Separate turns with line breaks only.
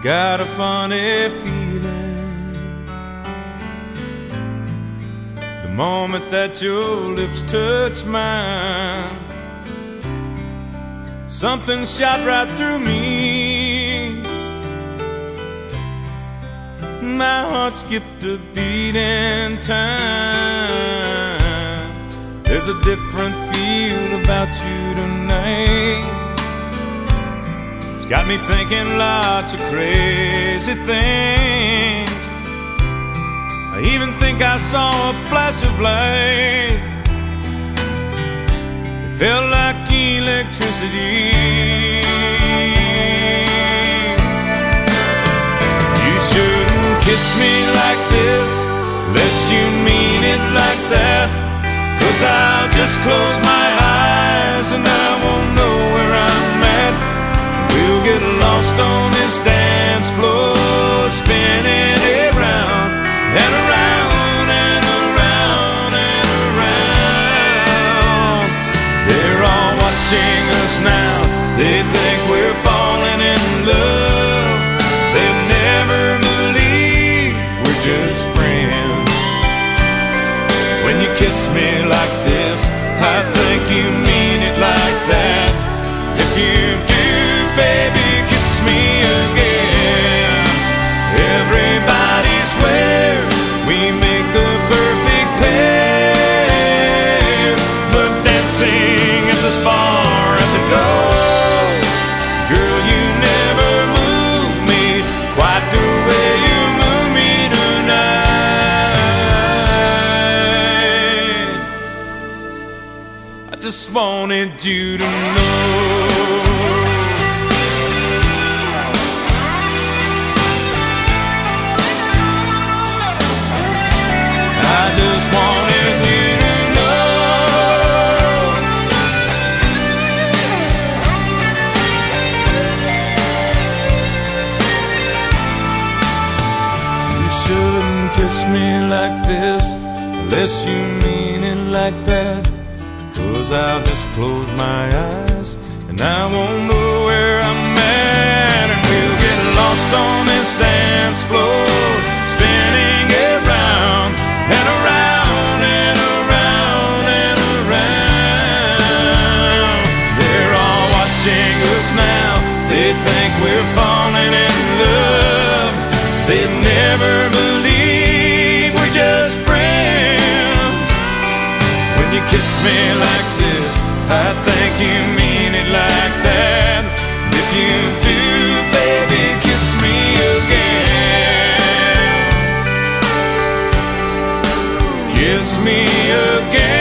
got a funny feeling the moment that your lips touch mine. Something shot right through me. My heart skipped a beat in time. There's a different feel about you tonight. It's got me thinking lots of crazy things. I even think I saw a flash of light. It felt like electricity. You shouldn't kiss me like this unless you mean it like that. 'Cause I'll just close my eyes and I won't know where I'm at. We'll get lost on this dance floor, spinning around and around and around and around. They're all watching us now. They think we're falling in love. They never believe we're just friends. When you kiss me like this, I think you mean it like that. If you do, baby, kiss me again. Everybody swears we make the perfect pair, but dancing is as far as it goes. Girl, you never move me quite the way you move me tonight. I just wanted you to know. I just wanted you to know. You shouldn't kiss me like this unless you mean it like that. 'Cause I'll just close my eyes and I won't know where I'm at. And we'll get lost on this dance floor, spinning around and around and around and around. They're all watching us now. They think we're falling in love. They never believe we're just friends. When you kiss me like this, I think you mean it like that. If you do, baby, kiss me again. Kiss me again.